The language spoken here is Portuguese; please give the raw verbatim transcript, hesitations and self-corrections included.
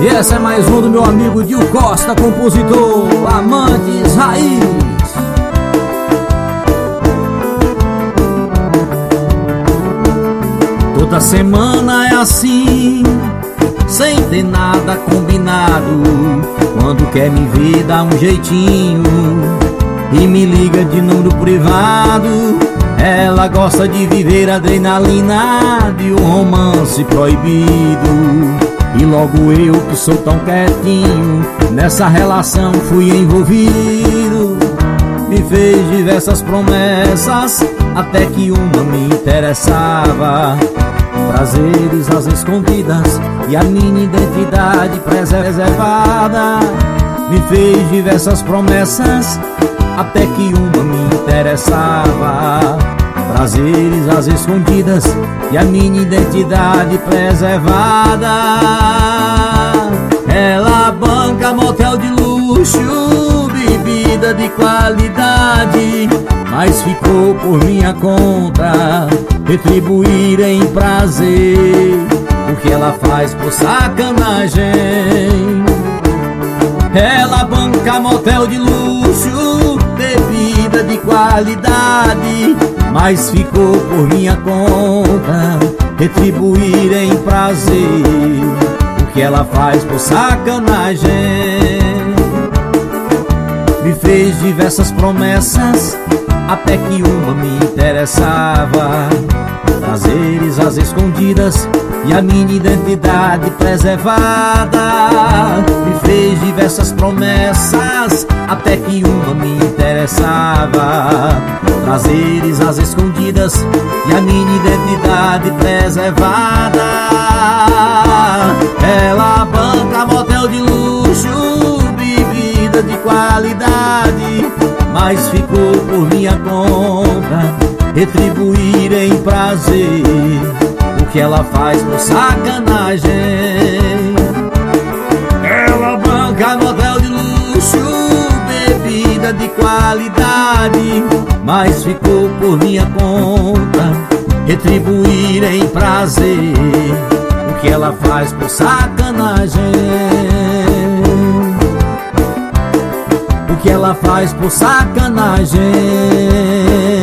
E essa é mais um do meu amigo Dil Costa, compositor, Amantes Raiz. Toda semana é assim, sem ter nada combinado. Quando quer me ver dá um jeitinho e me liga de número privado. Ela gosta de viver adrenalina de um romance proibido. E logo eu que sou tão quietinho, nessa relação fui envolvido. Me fez diversas promessas, até que uma me interessava. Prazeres às escondidas e a minha identidade preservada. Me fez diversas promessas, até que uma me interessava. Prazeres às escondidas e a minha identidade preservada. Ela banca motel de luxo, bebida de qualidade, mas ficou por minha conta retribuir em prazer o que ela faz por sacanagem. Ela banca motel de luxo, bebida de qualidade, mas ficou por minha conta retribuir em prazer o que ela faz por sacanagem. Me fez diversas promessas, até que uma me interessava. Prazeres às escondidas e a minha identidade preservada. Me fez diversas promessas, até que uma me interessava. Prazeres às escondidas e a minha identidade preservada. Ela banca motel de luxo, bebida de qualidade, mas ficou por minha conta retribuir em prazer o que ela faz por sacanagem. Ela banca motel de luxo, bebida de qualidade, mas ficou por minha conta retribuir em prazer o que ela faz por sacanagem. O que ela faz por sacanagem.